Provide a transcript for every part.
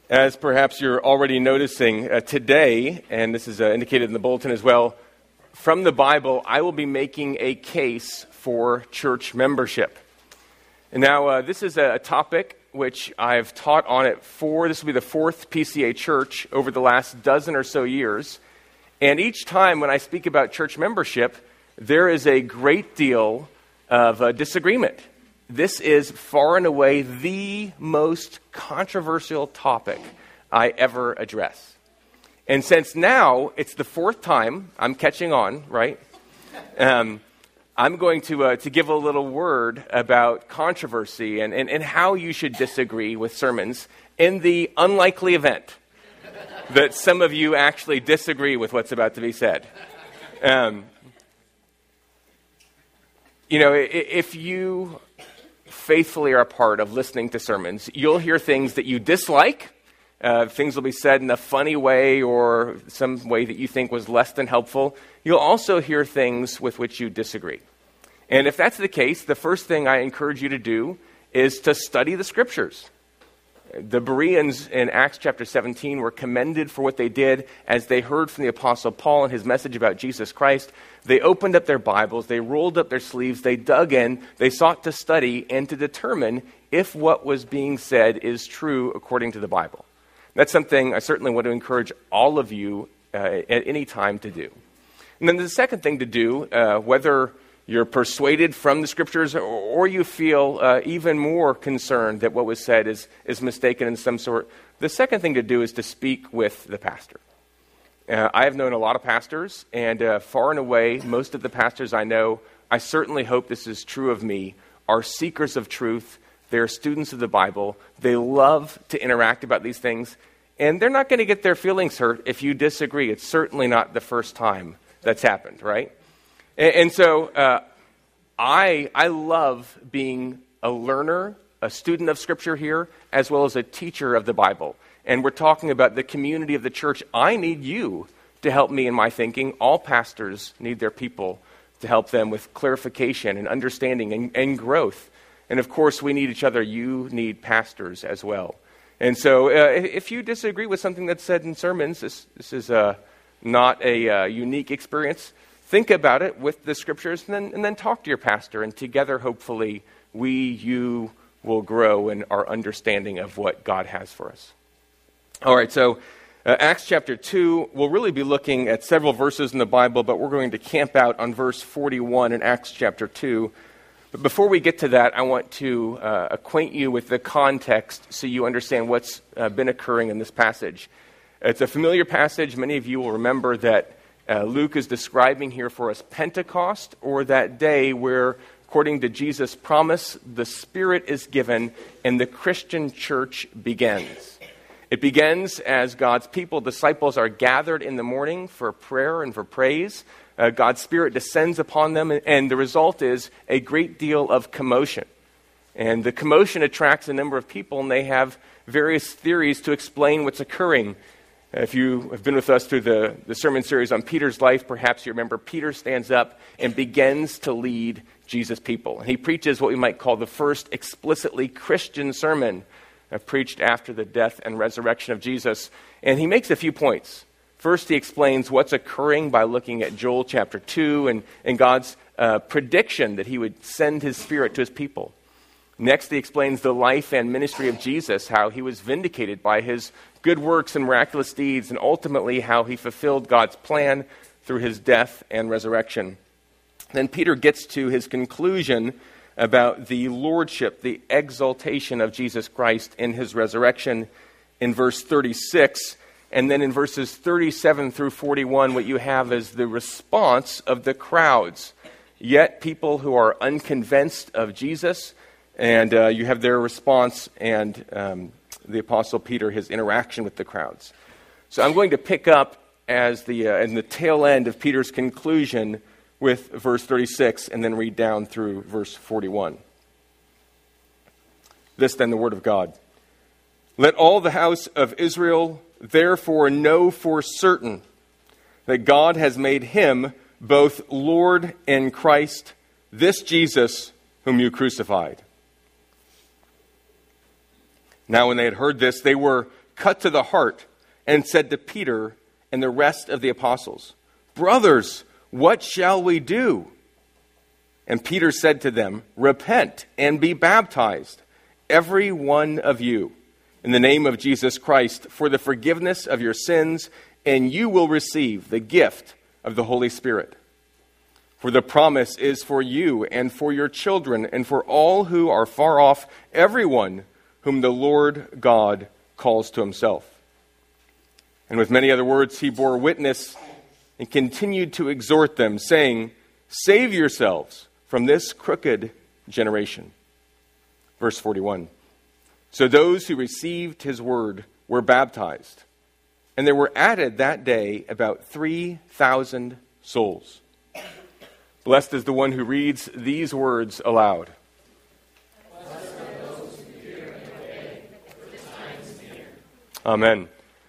As perhaps you're already noticing today, and this is indicated in the bulletin as well, from the Bible, I will be making a case for church membership. And now, this is a topic which I've taught on it this will be the fourth PCA church over the last dozen or so years. And each time when I speak about church membership, there is a great deal of disagreement. This is far and away the most controversial topic I ever address. And since now it's the fourth time I'm catching on, right? I'm going to give a little word about controversy and how you should disagree with sermons in the unlikely event that some of you actually disagree with what's about to be said. If you faithfully are a part of listening to sermons, you'll hear things that you dislike. Things will be said in a funny way or some way that you think was less than helpful. You'll also hear things with which you disagree. And if that's the case, the first thing I encourage you to do is to study the Scriptures. The Bereans in Acts chapter 17 were commended for what they did as they heard from the Apostle Paul and his message about Jesus Christ. They opened up their Bibles, they rolled up their sleeves, they dug in, they sought to study and to determine if what was being said is true according to the Bible. That's something I certainly want to encourage all of you at any time to do. And then the second thing to do, whether you're persuaded from the Scriptures or you feel even more concerned that what was said is mistaken in some sort, the second thing to do is to speak with the pastor. I have known a lot of pastors, and far and away, most of the pastors I know, I certainly hope this is true of me, are seekers of truth. They're students of the Bible. They love to interact about these things, and they're not going to get their feelings hurt if you disagree. It's certainly not the first time that's happened, right? And so I love being a learner, a student of Scripture here, as well as a teacher of the Bible. And we're talking about the community of the church. I need you to help me in my thinking. All pastors need their people to help them with clarification and understanding and growth. And of course, we need each other. You need pastors as well. And so if you disagree with something that's said in sermons, this is not a unique experience. Think about it with the Scriptures and then talk to your pastor. And together, hopefully, you will grow in our understanding of what God has for us. All right, so Acts chapter 2, we'll really be looking at several verses in the Bible, but we're going to camp out on verse 41 in Acts chapter 2. But before we get to that, I want to acquaint you with the context so you understand what's been occurring in this passage. It's a familiar passage. Many of you will remember that Luke is describing here for us Pentecost, or that day where, according to Jesus' promise, the Spirit is given and the Christian church begins. It begins as God's people, disciples, are gathered in the morning for prayer and for praise. God's Spirit descends upon them, and the result is a great deal of commotion. And the commotion attracts a number of people, and they have various theories to explain what's occurring. If you have been with us through the sermon series on Peter's life, perhaps you remember Peter stands up and begins to lead Jesus' people. He preaches what we might call the first explicitly Christian sermon preached after the death and resurrection of Jesus. And he makes a few points. First, he explains what's occurring by looking at Joel chapter 2 and God's prediction that he would send his Spirit to his people. Next, he explains the life and ministry of Jesus, how he was vindicated by his good works and miraculous deeds, and ultimately how he fulfilled God's plan through his death and resurrection. Then Peter gets to his conclusion about the lordship, the exaltation of Jesus Christ in his resurrection in verse 36. And then in verses 37 through 41, what you have is the response of the crowds. Yet people who are unconvinced of Jesus, and you have their response and the Apostle Peter, his interaction with the crowds. So I'm going to pick up as in the tail end of Peter's conclusion with verse 36 and then read down through verse 41. This then the word of God. Let all the house of Israel therefore know for certain that God has made him both Lord and Christ, this Jesus whom you crucified. Now when they had heard this, they were cut to the heart and said to Peter and the rest of the apostles, "Brothers, what shall we do?" And Peter said to them, "Repent and be baptized, every one of you, in the name of Jesus Christ, for the forgiveness of your sins, and you will receive the gift of the Holy Spirit. For the promise is for you and for your children and for all who are far off, everyone whom the Lord God calls to himself." And with many other words, he bore witness and continued to exhort them, saying, "Save yourselves from this crooked generation." Verse 41. So those who received his word were baptized, and there were added that day about 3,000 souls. Blessed is the one who reads these words aloud. Amen.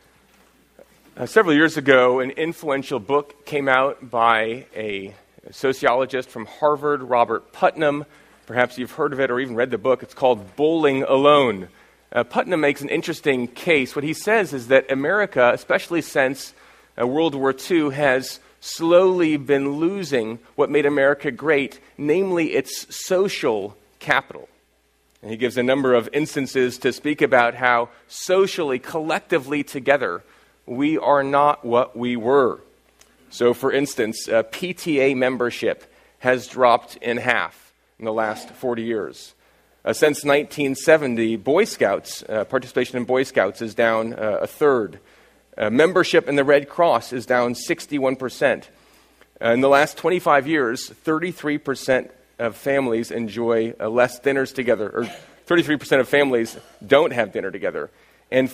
Several years ago, an influential book came out by a sociologist from Harvard, Robert Putnam. Perhaps you've heard of it or even read the book. It's called Bowling Alone. Putnam makes an interesting case. What he says is that America, especially since World War II, has slowly been losing what made America great, namely its social capital. And he gives a number of instances to speak about how socially, collectively together, we are not what we were. So, for instance, PTA membership has dropped in half in the last 40 years. Since 1970, Boy Scouts, participation in Boy Scouts is down a third. Membership in the Red Cross is down 61%. In the last 25 years, 33% of families enjoy less dinners together, or 33% of families don't have dinner together, and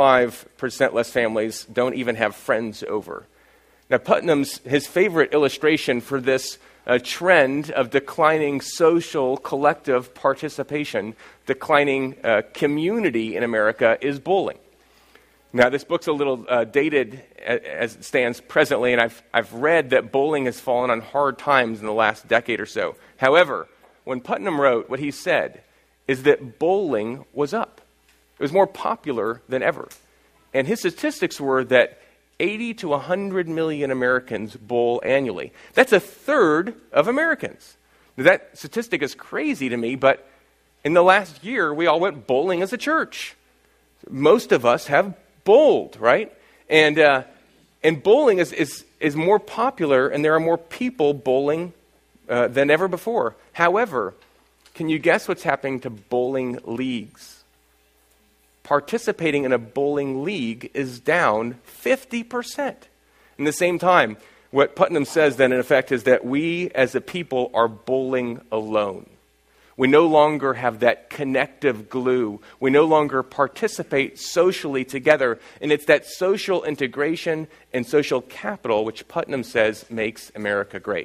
45% less families don't even have friends over. Now, his favorite illustration for this trend of declining social collective participation, declining community in America is bowling. Now, this book's a little dated as it stands presently, and I've read that bowling has fallen on hard times in the last decade or so. However, when Putnam wrote, what he said is that bowling was up. It was more popular than ever. And his statistics were that 80 to 100 million Americans bowl annually. That's a third of Americans. Now, that statistic is crazy to me, but in the last year, we all went bowling as a church. Most of us have bowled, right? And bowling is more popular, and there are more people bowling than ever before. However, can you guess what's happening to bowling leagues? Participating in a bowling league is down 50%. In the same time, what Putnam says then, in effect, is that we as a people are bowling alone. We no longer have that connective glue. We no longer participate socially together. And it's that social integration and social capital which Putnam says makes America great.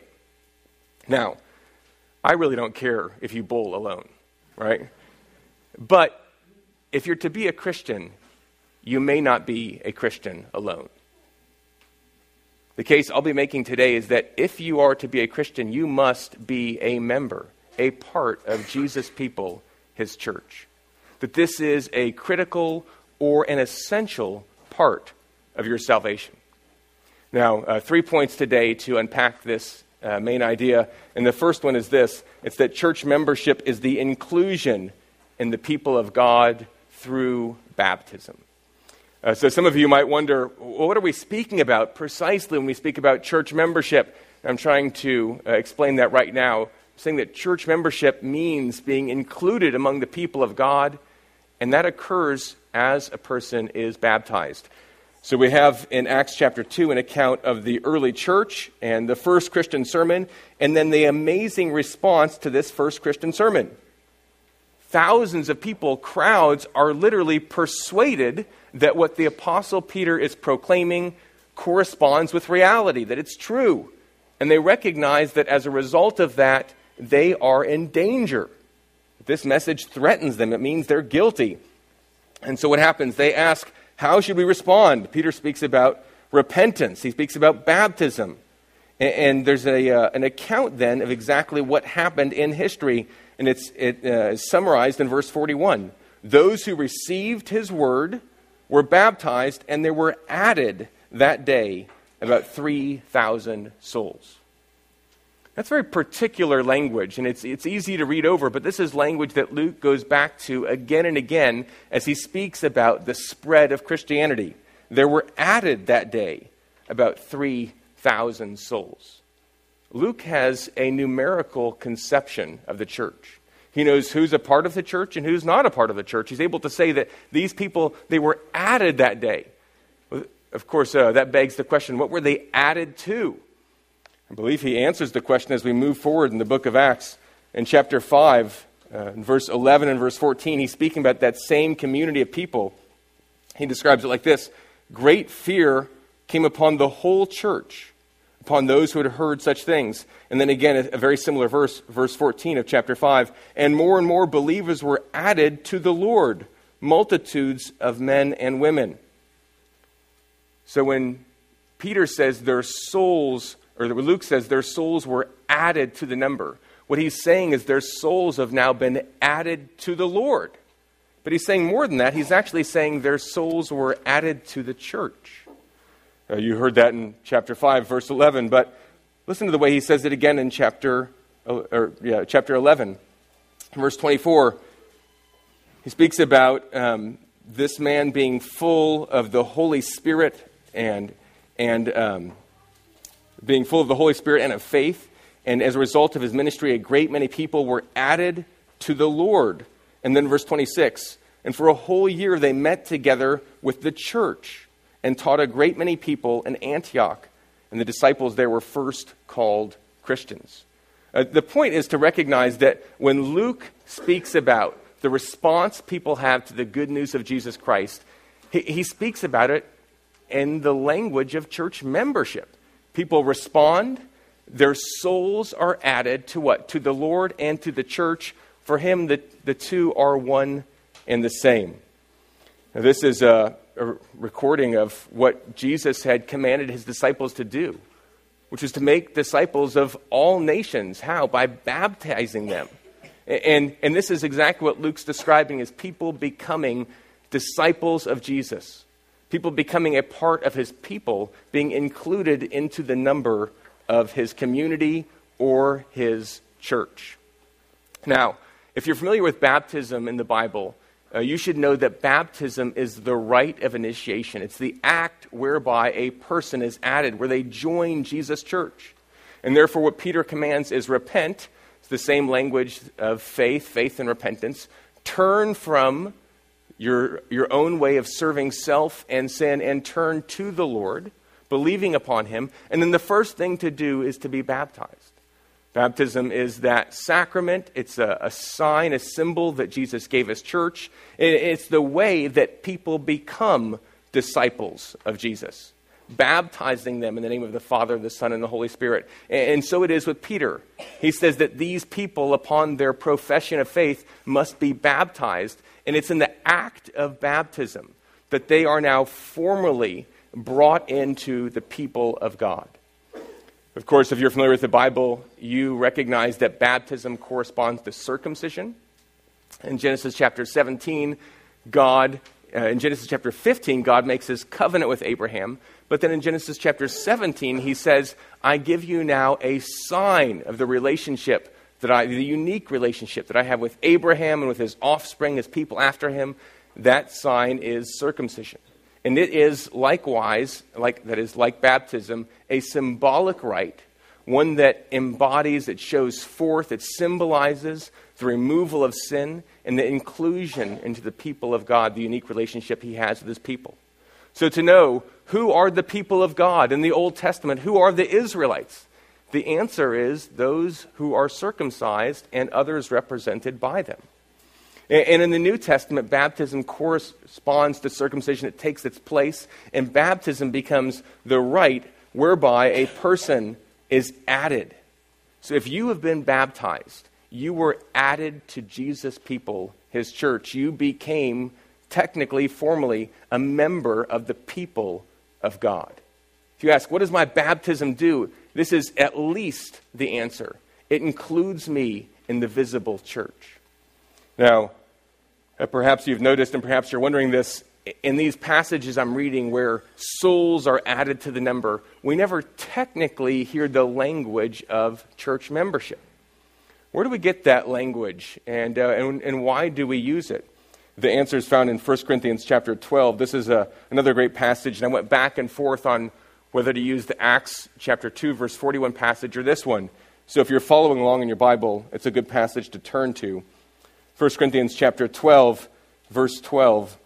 Now, I really don't care if you bowl alone, right? But if you're to be a Christian, you may not be a Christian alone. The case I'll be making today is that if you are to be a Christian, you must be a member, a part of Jesus' people, his church. That this is a critical or an essential part of your salvation. Now, 3 points today to unpack this main idea. And the first one is this. It's that church membership is the inclusion in the people of God through baptism. So some of you might wonder, well, what are we speaking about precisely when we speak about church membership? I'm trying to explain that right now. I'm saying that church membership means being included among the people of God, and that occurs as a person is baptized. So we have in Acts chapter 2 an account of the early church and the first Christian sermon, and then the amazing response to this first Christian sermon. Thousands of people, crowds, are literally persuaded that what the Apostle Peter is proclaiming corresponds with reality, that it's true. And they recognize that as a result of that, they are in danger. This message threatens them. It means they're guilty. And so what happens? They ask, how should we respond? Peter speaks about repentance. He speaks about baptism. And there's an account then of exactly what happened in history. And it is summarized in verse 41. Those who received his word were baptized, and there were added that day about 3,000 souls. That's very particular language, and it's easy to read over, but this is language that Luke goes back to again and again as he speaks about the spread of Christianity. There were added that day about 3,000 souls. Luke has a numerical conception of the church. He knows who's a part of the church and who's not a part of the church. He's able to say that these people, they were added that day. Of course, that begs the question, what were they added to? I believe he answers the question as we move forward in the book of Acts. In chapter 5, in verse 11 and verse 14, he's speaking about that same community of people. He describes it like this: great fear came upon the whole church, upon those who had heard such things. And then again, a very similar verse 14 of chapter 5. And more believers were added to the Lord, multitudes of men and women. So when Peter says their souls, or Luke says their souls were added to the number, what he's saying is their souls have now been added to the Lord. But he's saying more than that. He's actually saying their souls were added to the church. You heard that in chapter 5, verse 11, but listen to the way he says it again in chapter 11. Verse 24, he speaks about this man being full of the Holy Spirit and being full of the Holy Spirit and of faith. And as a result of his ministry, a great many people were added to the Lord. And then verse 26, and for a whole year they met together with the church and taught a great many people in Antioch. And the disciples there were first called Christians. The point is to recognize that when Luke speaks about the response people have to the good news of Jesus Christ, he speaks about it in the language of church membership. People respond, their souls are added to what? To the Lord and to the church. For him, the two are one and the same. Now, this is a recording of what Jesus had commanded his disciples to do, which was to make disciples of all nations. How? By baptizing them. And this is exactly what Luke's describing as people becoming disciples of Jesus. People becoming a part of his people, being included into the number of his community or his church. Now, if you're familiar with baptism in the Bible, you should know that baptism is the rite of initiation. It's the act whereby a person is added, where they join Jesus' church. And therefore what Peter commands is repent. It's the same language of faith and repentance. Turn from your own way of serving self and sin and turn to the Lord, believing upon him. And then the first thing to do is to be baptized. Baptism is that sacrament. It's a sign, a symbol that Jesus gave his church. It's the way that people become disciples of Jesus, baptizing them in the name of the Father, the Son, and the Holy Spirit. And so it is with Peter. He says that these people, upon their profession of faith, must be baptized. And it's in the act of baptism that they are now formally brought into the people of God. Of course, if you're familiar with the Bible, you recognize that baptism corresponds to circumcision. In Genesis chapter 17, in Genesis chapter 15, God makes his covenant with Abraham. But then in Genesis chapter 17, he says, I give you now a sign of the relationship the unique relationship that I have with Abraham and with his offspring, his people after him. That sign is circumcision. And it is likewise, like baptism, a symbolic rite, one that embodies, it shows forth, it symbolizes the removal of sin and the inclusion into the people of God, the unique relationship he has with his people. So to know who are the people of God in the Old Testament, who are the Israelites, the answer is those who are circumcised and others represented by them. And in the New Testament, baptism corresponds to circumcision. It takes its place, and baptism becomes the rite whereby a person is added. So if you have been baptized, you were added to Jesus' people, his church. You became, technically, formally, a member of the people of God. If you ask, what does my baptism do? This is at least the answer. It includes me in the visible church. Now, perhaps you've noticed and perhaps you're wondering this, in these passages I'm reading where souls are added to the number, we never technically hear the language of church membership. Where do we get that language, and why do we use it? The answer is found in 1 Corinthians chapter 12. This is another great passage, and I went back and forth on whether to use the Acts chapter 2, verse 41 passage or this one. So if you're following along in your Bible, it's a good passage to turn to. 1 Corinthians chapter 12, verse 12.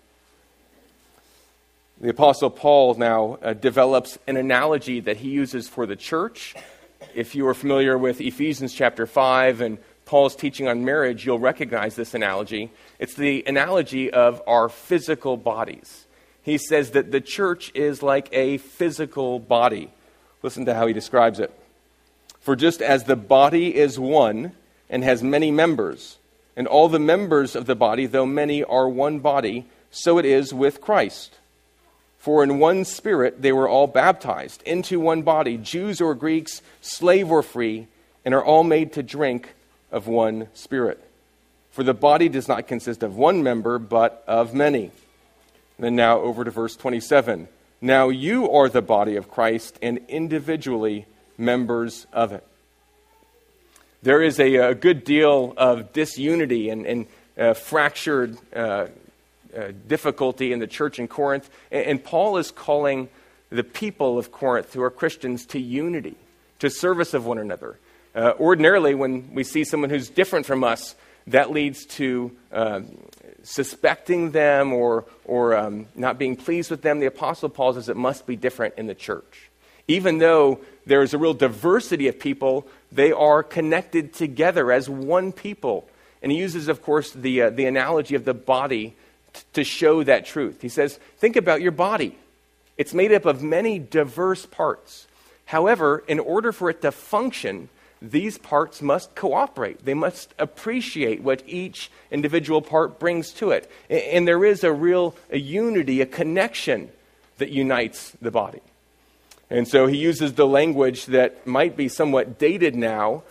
The Apostle Paul now develops an analogy that he uses for the church. If you are familiar with Ephesians chapter 5 and Paul's teaching on marriage, you'll recognize this analogy. It's the analogy of our physical bodies. He says that the church is like a physical body. Listen to how he describes it. For just as the body is one and has many members, and all the members of the body, though many, are one body, so it is with Christ. For in one Spirit they were all baptized into one body, Jews or Greeks, slave or free, and are all made to drink of one Spirit. For the body does not consist of one member, but of many. And then now over to verse 27. Now you are the body of Christ and individually members of it. There is a good deal of disunity and fractured difficulty in the church in Corinth. And Paul is calling the people of Corinth who are Christians to unity, to service of one another. Ordinarily, when we see someone who's different from us, that leads to suspecting them or not being pleased with them. The Apostle Paul says it must be different in the church. Even though there is a real diversity of people, they are connected together as one people. And he uses, of course, the analogy of the body to show that truth. He says, think about your body. It's made up of many diverse parts. However, in order for it to function, these parts must cooperate. They must appreciate what each individual part brings to it. And there is a unity, a connection that unites the body. And so he uses the language that might be somewhat dated now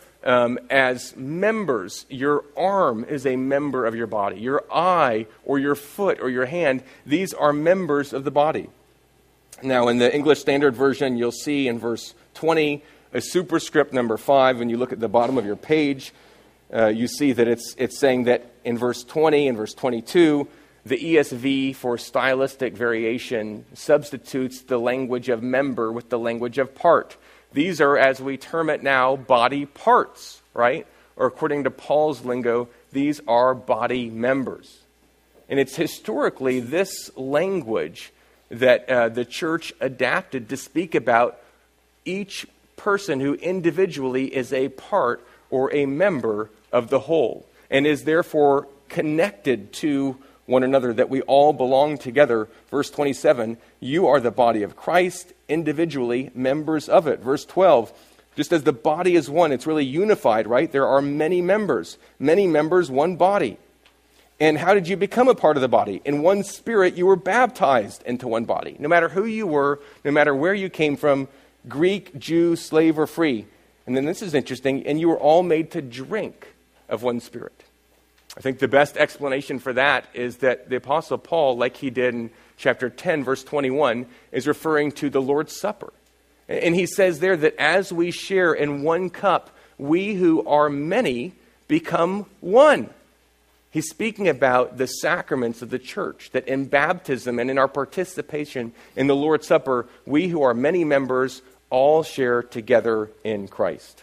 as members. Your arm is a member of your body. Your eye or your foot or your hand, these are members of the body. Now, in the English Standard Version, you'll see in verse 20, a superscript number 5. When you look at the bottom of your page, you see that it's saying that in verse 20 and verse 22, the ESV, for stylistic variation, substitutes the language of member with the language of part. These are, as we term it now, body parts, right? Or according to Paul's lingo, these are body members. And it's historically this language that the church adapted to speak about each person who individually is a part or a member of the whole and is therefore connected to one another, that we all belong together. Verse 27, you are the body of Christ, individually members of it. Verse 12, just as the body is one, it's really unified, right? There are many members, one body. And how did you become a part of the body? In one Spirit, you were baptized into one body. No matter who you were, no matter where you came from, Greek, Jew, slave, or free. And then this is interesting, and you were all made to drink of one Spirit. I think the best explanation for that is that the Apostle Paul, like he did in chapter 10, verse 21, is referring to the Lord's Supper. And he says there that as we share in one cup, we who are many become one. He's speaking about the sacraments of the church, that in baptism and in our participation in the Lord's Supper, we who are many members all share together in Christ.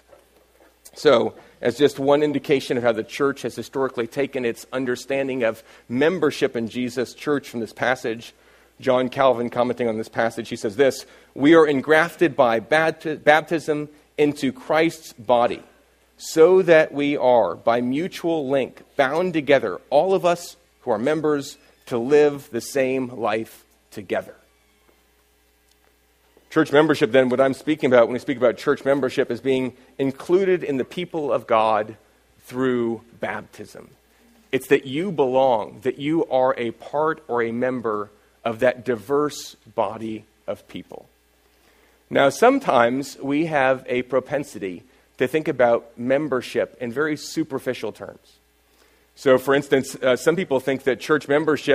So, as just one indication of how the church has historically taken its understanding of membership in Jesus' church from this passage, John Calvin, commenting on this passage, he says this: we are engrafted by baptism into Christ's body, so that we are, by mutual link, bound together, all of us who are members, to live the same life together. Church membership, then, what I'm speaking about when we speak about church membership is being included in the people of God through baptism. It's that you belong, that you are a part or a member of that diverse body of people. Now, sometimes we have a propensity to think about membership in very superficial terms. So, for instance, some people think that church membership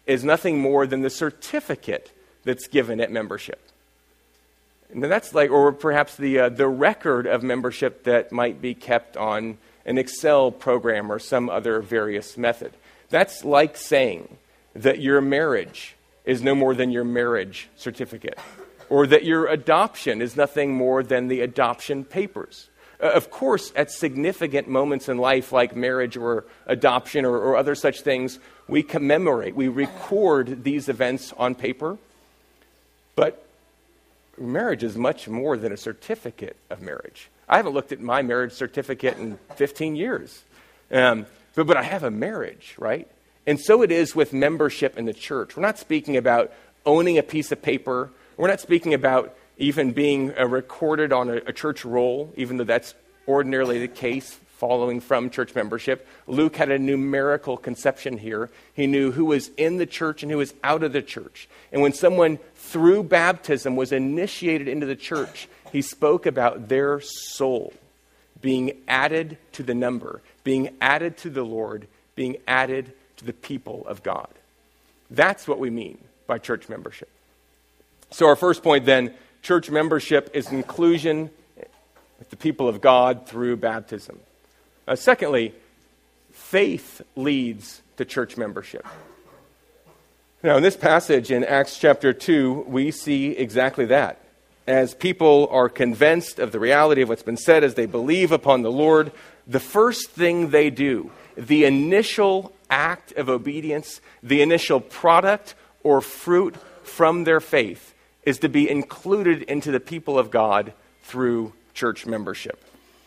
is nothing more than the certificate that's given at membership. And that's like, or perhaps the record of membership that might be kept on an Excel program or some other various method. That's like saying that your marriage is no more than your marriage certificate, or that your adoption is nothing more than the adoption papers. Of course, at significant moments in life like marriage or adoption or other such things, we commemorate, we record these events on paper. But marriage is much more than a certificate of marriage. I haven't looked at my marriage certificate in 15 years. But I have a marriage, right? And so it is with membership in the church. We're not speaking about owning a piece of paper. We're not speaking about even being recorded on a church roll, even though that's ordinarily the case following from church membership. Luke had a numerical conception here. He knew who was in the church and who was out of the church. And when someone through baptism was initiated into the church, he spoke about their soul being added to the number, being added to the Lord, being added to the people of God. That's what we mean by church membership. So our first point then, church membership is inclusion with the people of God through baptism. Secondly, faith leads to church membership. Now, in this passage in Acts chapter 2, we see exactly that. As people are convinced of the reality of what's been said, as they believe upon the Lord, the first thing they do, the initial act of obedience, the initial product or fruit from their faith, is to be included into the people of God through church membership.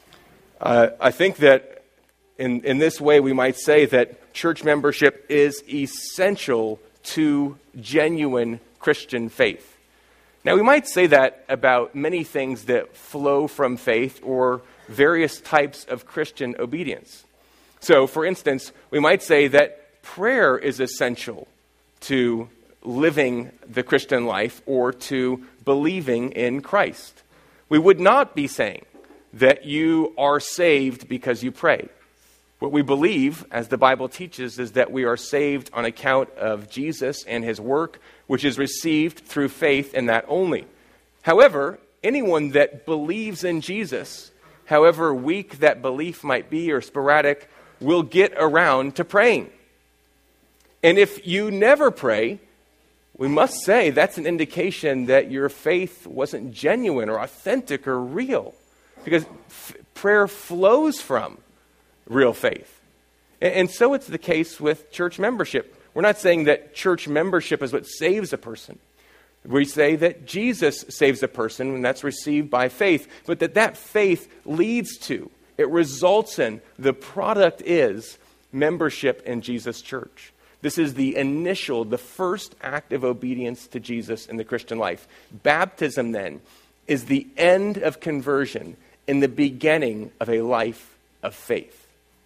I think that in this way we might say that church membership is essential to genuine Christian faith. Now, we might say that about many things that flow from faith or various types of Christian obedience. So, for instance, we might say that prayer is essential to living the Christian life or to believing in Christ. We would not be saying that you are saved because you pray. What we believe, as the Bible teaches, is that we are saved on account of Jesus and his work, which is received through faith in that only. However, anyone that believes in Jesus, however weak that belief might be or sporadic, will get around to praying. And if you never pray, we must say that's an indication that your faith wasn't genuine or authentic or real, because prayer flows from real faith. And so it's the case with church membership. We're not saying that church membership is what saves a person. We say that Jesus saves a person, and that's received by faith, but that faith leads to, it results in, the product is membership in Jesus' church. This is the initial, the first act of obedience to Jesus in the Christian life. Baptism, then, is the end of conversion and the beginning of a life of faith.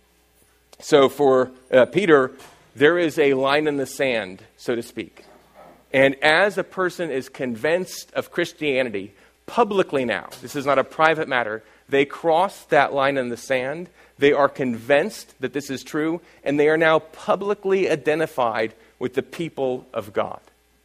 So for Peter, there is a line in the sand, so to speak. And as a person is convinced of Christianity publicly now, this is not a private matter, they cross that line in the sand. They are convinced that this is true, and they are now publicly identified with the people of God.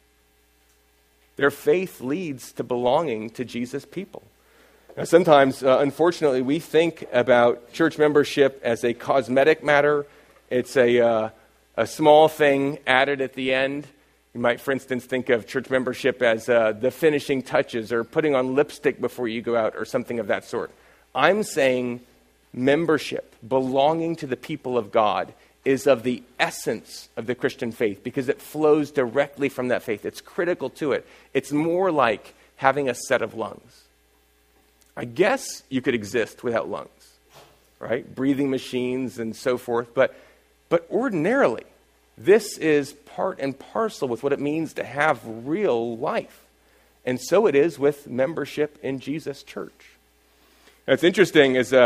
Their faith leads to belonging to Jesus' people. Now, sometimes, unfortunately, we think about church membership as a cosmetic matter. It's a small thing added at the end. You might, for instance, think of church membership as the finishing touches or putting on lipstick before you go out or something of that sort. I'm saying membership, belonging to the people of God, is of the essence of the Christian faith because it flows directly from that faith. It's critical to it. It's more like having a set of lungs. I guess you could exist without lungs, right? Breathing machines and so forth. But ordinarily, this is part and parcel with what it means to have real life. And so it is with membership in Jesus' church. Now, it's interesting as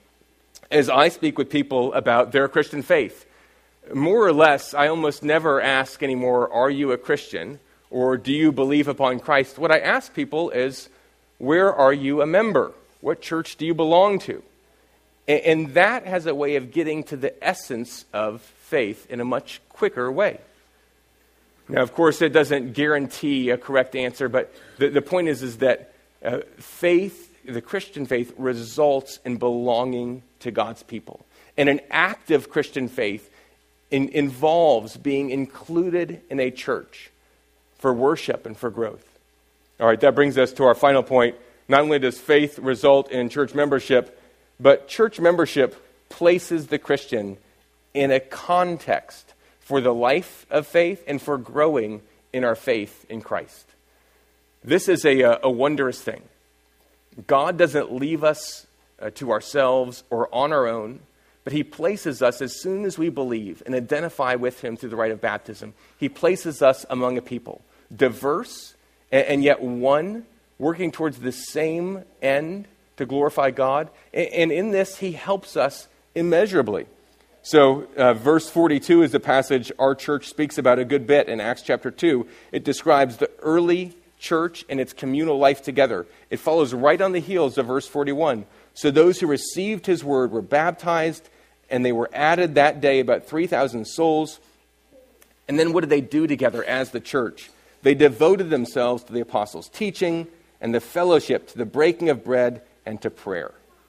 I speak with people about their Christian faith, more or less, I almost never ask anymore, are you a Christian? Or do you believe upon Christ? What I ask people is, where are you a member? What church do you belong to? And that has a way of getting to the essence of faith in a much quicker way. Now, of course, it doesn't guarantee a correct answer, but the point is that faith, the Christian faith, results in belonging to God's people. And an active Christian faith involves being included in a church for worship and for growth. All right, that brings us to our final point. Not only does faith result in church membership, but church membership places the Christian in a context for the life of faith and for growing in our faith in Christ. This is a wondrous thing. God doesn't leave us to ourselves or on our own, but he places us as soon as we believe and identify with him through the rite of baptism. He places us among a people, diverse and yet one, working towards the same end to glorify God. And in this, he helps us immeasurably. So verse 42 is the passage our church speaks about a good bit in Acts chapter 2. It describes the early church and its communal life together. It follows right on the heels of verse 41. So those who received his word were baptized, and they were added that day about 3,000 souls. And then what did they do together as the church? They devoted themselves to the apostles' teaching and the fellowship, to the breaking of bread and to prayer.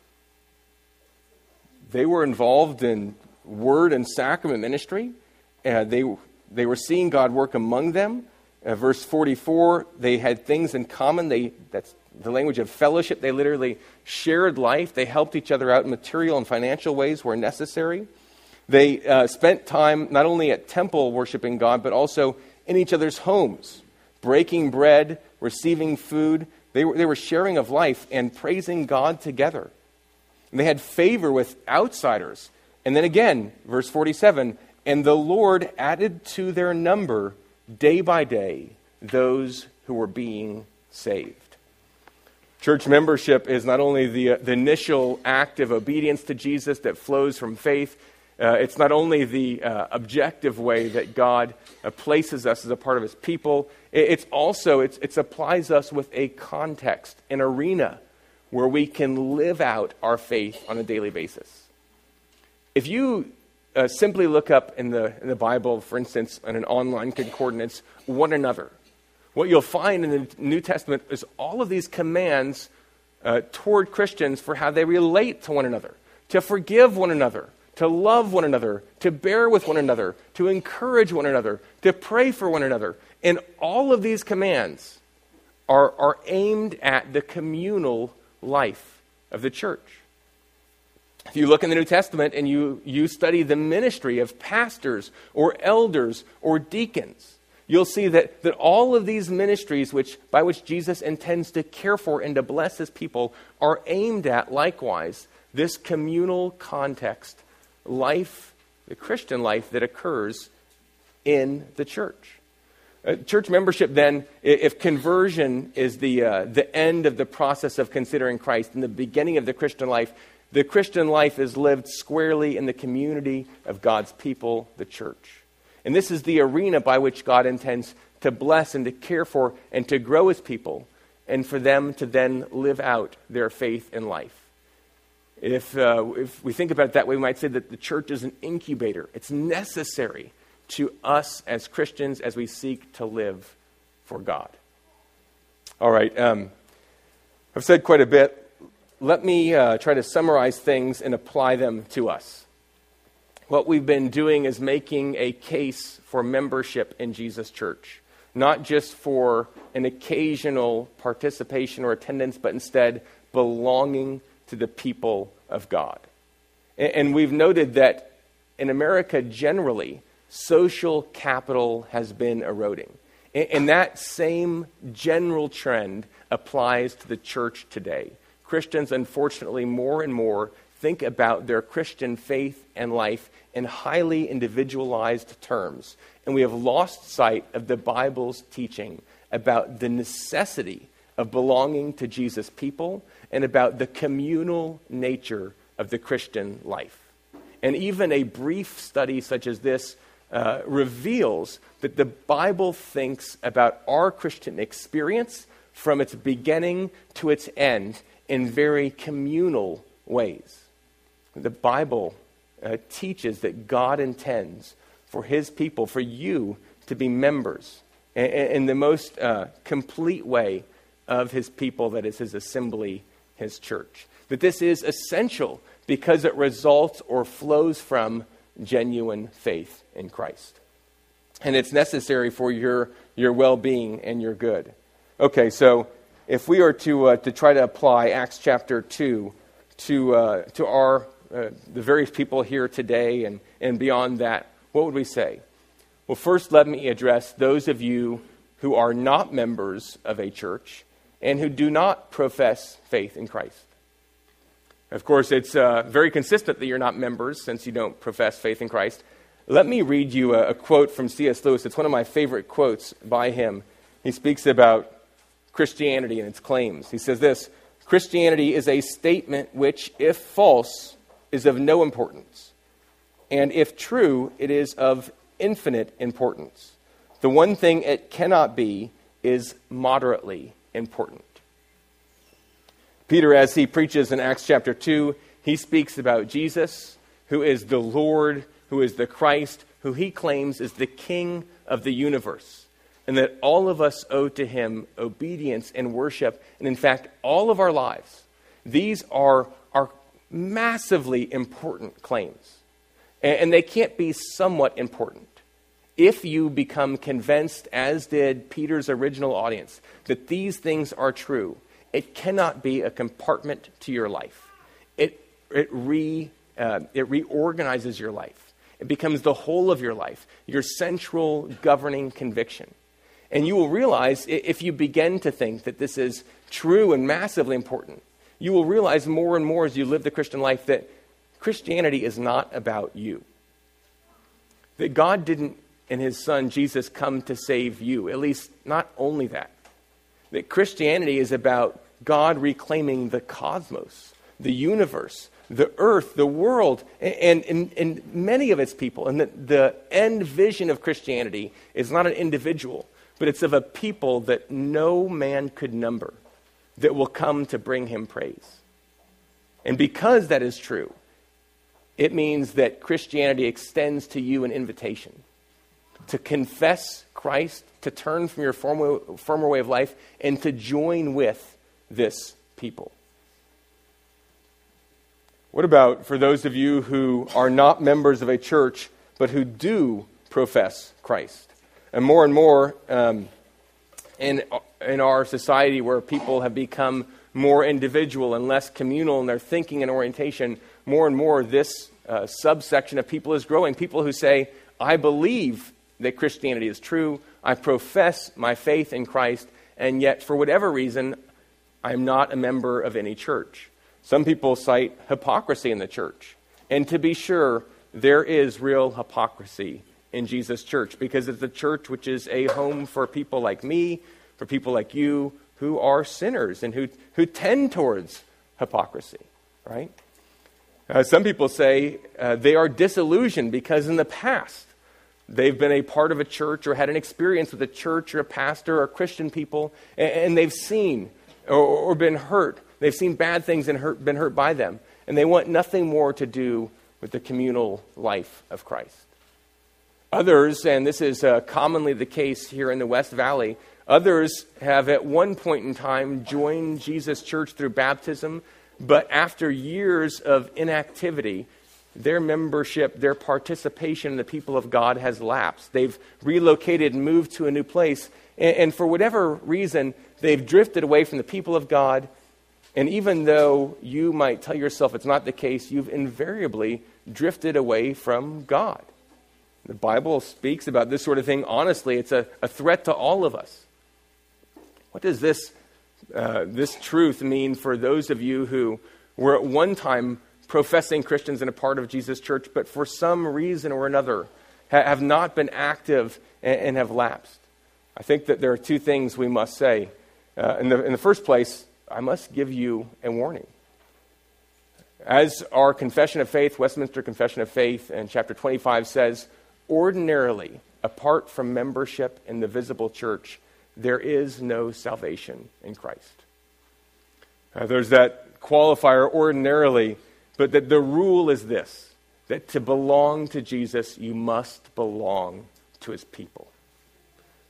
They were involved in word and sacrament ministry. They were seeing God work among them. Verse 44, they had things in common. That's the language of fellowship. They literally shared life. They helped each other out in material and financial ways where necessary. They spent time not only at temple worshiping God, but also in each other's homes, breaking bread, receiving food. They were sharing of life and praising God together. And they had favor with outsiders. And then again, verse 47, and the Lord added to their number day by day those who were being saved. Church membership is not only the initial act of obedience to Jesus that flows from faith, it's not only the objective way that God places us as a part of his people, it's also, it applies us with a context, an arena where we can live out our faith on a daily basis. If you simply look up in the Bible, for instance, in an online concordance, one another, what you'll find in the New Testament is all of these commands toward Christians for how they relate to one another, to forgive one another, to love one another, to bear with one another, to encourage one another, to pray for one another. And all of these commands are aimed at the communal life of the church. If you look in the New Testament and you study the ministry of pastors or elders or deacons, you'll see that all of these ministries by which Jesus intends to care for and to bless his people are aimed at, likewise, this communal context, life, the Christian life that occurs in the church. Church membership, then, if conversion is the end of the process of considering Christ and the beginning of the Christian life is lived squarely in the community of God's people, the church. And this is the arena by which God intends to bless and to care for and to grow his people, and for them to then live out their faith in life. If we think about it that way, we might say that the church is an incubator. It's necessary to us as Christians as we seek to live for God. All right, I've said quite a bit. Let me try to summarize things and apply them to us. What we've been doing is making a case for membership in Jesus' church, not just for an occasional participation or attendance, but instead belonging to the people of God. And we've noted that in America generally, social capital has been eroding. And that same general trend applies to the church today. Christians, unfortunately, more and more think about their Christian faith and life in highly individualized terms. And we have lost sight of the Bible's teaching about the necessity of belonging to Jesus' people and about the communal nature of the Christian life. And even a brief study such as this reveals that the Bible thinks about our Christian experience from its beginning to its end in very communal ways. The Bible teaches that God intends for his people, for you, to be members in the most complete way of his people, that is his assembly, his church. That this is essential because it results or flows from genuine faith in Christ. And it's necessary for your well-being and your good. Okay, so if we are to try to apply Acts chapter 2 to our the various people here today and beyond that, what would we say? Well, first let me address those of you who are not members of a church and who do not profess faith in Christ. Of course, it's very consistent that you're not members since you don't profess faith in Christ. Let me read you a quote from C.S. Lewis. It's one of my favorite quotes by him. He speaks about Christianity and its claims. He says this: Christianity is a statement which, if false, is of no importance, and if true, it is of infinite importance. The one thing it cannot be is moderately important. Peter, as he preaches in Acts chapter 2, he speaks about Jesus, who is the Lord, who is the Christ, who he claims is the King of the universe, and that all of us owe to him obedience and worship, and in fact, all of our lives. These are massively important claims, and they can't be somewhat important. If you become convinced, as did Peter's original audience, that these things are true, it cannot be a compartment to your life. It reorganizes your life. It becomes the whole of your life, your central governing conviction. And you will realize, if you begin to think that this is true and massively important, you will realize more and more as you live the Christian life that Christianity is not about you. That God didn't, in his Son, Jesus, come to save you. At least, not only that. That Christianity is about God reclaiming the cosmos, the universe, the earth, the world, and many of its people. And the end vision of Christianity is not an individual, but it's of a people that no man could number, that will come to bring him praise. And because that is true, it means that Christianity extends to you an invitation to confess Christ, to turn from your former way of life, and to join with this people. What about for those of you who are not members of a church, but who do profess Christ? And more in our society, where people have become more individual and less communal in their thinking and orientation, more and more this subsection of people is growing. People who say, I believe that Christianity is true, I profess my faith in Christ, and yet for whatever reason, I'm not a member of any church. Some people cite hypocrisy in the church. And to be sure, there is real hypocrisy in Jesus' church, because it's a church which is a home for people like me, for people like you, who are sinners and who tend towards hypocrisy, right? Some people say they are disillusioned because in the past they've been a part of a church or had an experience with a church or a pastor or Christian people, and they've seen or been hurt. They've seen bad things and been hurt by them, and they want nothing more to do with the communal life of Christ. Others, and this is commonly the case here in the West Valley, others have at one point in time joined Jesus' church through baptism, but after years of inactivity, their membership, their participation in the people of God has lapsed. They've relocated and moved to a new place, and for whatever reason, they've drifted away from the people of God. And even though you might tell yourself it's not the case, you've invariably drifted away from God. The Bible speaks about this sort of thing honestly. It's a threat to all of us. What does this truth mean for those of you who were at one time professing Christians and a part of Jesus' church, but for some reason or another have not been active and have lapsed? I think that there are two things we must say. In the first place, I must give you a warning. As our Confession of Faith, Westminster Confession of Faith, in chapter 25 says, ordinarily, apart from membership in the visible church, there is no salvation in Christ. There's that qualifier, ordinarily, but that the rule is this, that to belong to Jesus, you must belong to his people.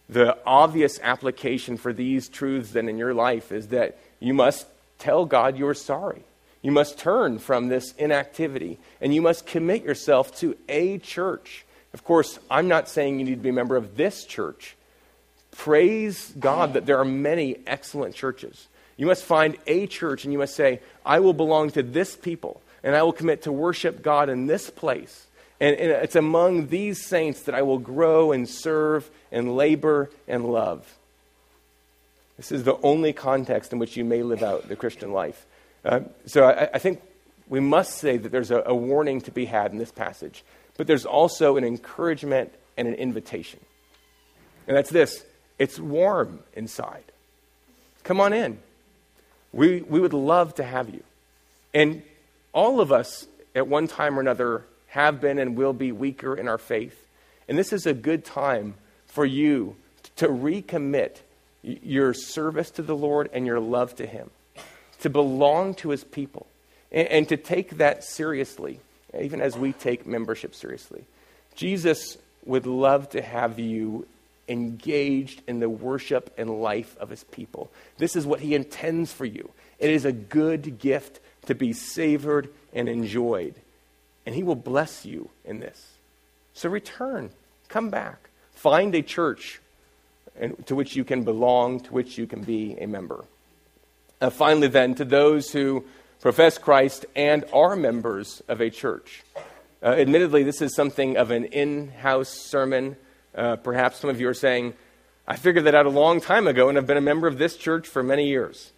The obvious application for these truths then in your life is that you must tell God you're sorry. You must turn from this inactivity, and you must commit yourself to a church. Of course, I'm not saying you need to be a member of this church. Praise God that there are many excellent churches. You must find a church, and you must say, I will belong to this people, and I will commit to worship God in this place. And it's among these saints that I will grow and serve and labor and love. This is the only context in which you may live out the Christian life. So I think we must say that there's a warning to be had in this passage. But there's also an encouragement and an invitation. And that's this. It's warm inside. Come on in. We would love to have you. And all of us at one time or another have been and will be weaker in our faith. And this is a good time for you to recommit your service to the Lord and your love to Him, to belong to His people, and to take that seriously, even as we take membership seriously. Jesus would love to have you engaged in the worship and life of His people. This is what He intends for you. It is a good gift to be savored and enjoyed. And He will bless you in this. So return. Come back. Find a church to which you can belong, to which you can be a member. Finally then, to those who profess Christ and are members of a church. Admittedly, this is something of an in-house sermon. Perhaps some of you are saying, I figured that out a long time ago and have been a member of this church for many years.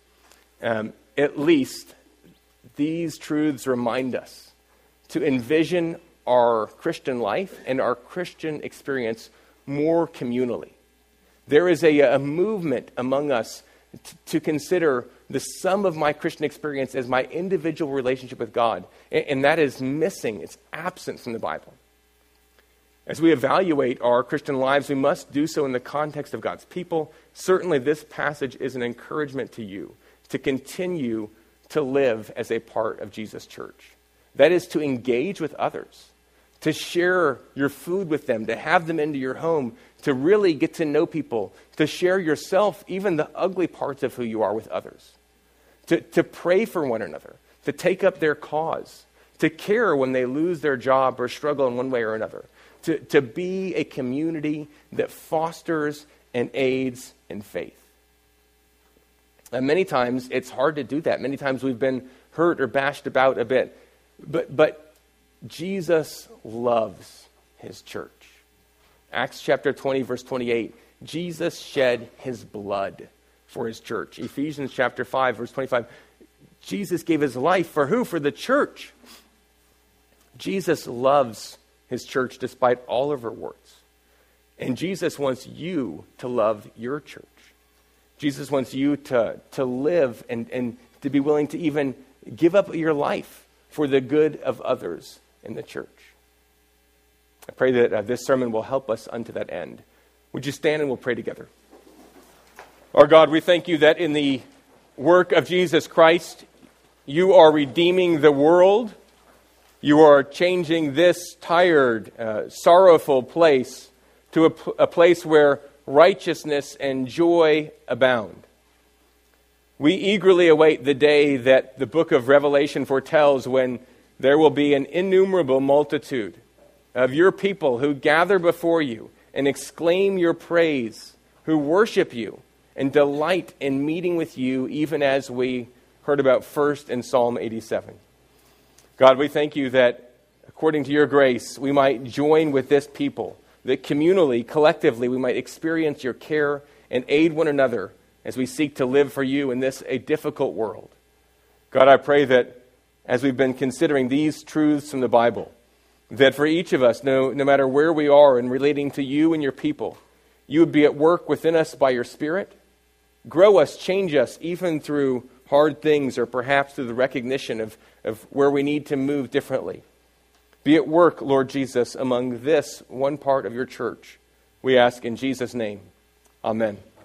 At least these truths remind us to envision our Christian life and our Christian experience more communally. There is a movement among us to consider the sum of my Christian experience as my individual relationship with God. And that is missing. It's absent from the Bible. As we evaluate our Christian lives, we must do so in the context of God's people. Certainly this passage is an encouragement to you to continue to live as a part of Jesus' church. That is to engage with others, to share your food with them, to have them into your home, to really get to know people, to share yourself, even the ugly parts of who you are, with others, to pray for one another, to take up their cause, to care when they lose their job or struggle in one way or another, to be a community that fosters and aids in faith. And many times it's hard to do that. Many times we've been hurt or bashed about a bit. But Jesus loves His church. Acts chapter 20, verse 28. Jesus shed His blood for His church. Ephesians chapter 5, verse 25. Jesus gave His life for who? For the church. Jesus loves His church despite all of her warts. And Jesus wants you to love your church. Jesus wants you to live and to be willing to even give up your life for the good of others in the church. I pray that this sermon will help us unto that end. Would you stand and we'll pray together? Our God, we thank you that in the work of Jesus Christ, you are redeeming the world. You are changing this tired, sorrowful place to a place where righteousness and joy abound. We eagerly await the day that the book of Revelation foretells when there will be an innumerable multitude of your people who gather before you and exclaim your praise, who worship you and delight in meeting with you, even as we heard about first in Psalm 87. God, we thank you that according to your grace, we might join with this people, that communally, collectively, we might experience your care and aid one another as we seek to live for you in this a difficult world. God, I pray that as we've been considering these truths from the Bible, that for each of us, no matter where we are in relating to you and your people, you would be at work within us by your Spirit. Grow us, change us, even through hard things or perhaps through the recognition of where we need to move differently. Be at work, Lord Jesus, among this one part of your church. We ask in Jesus' name. Amen.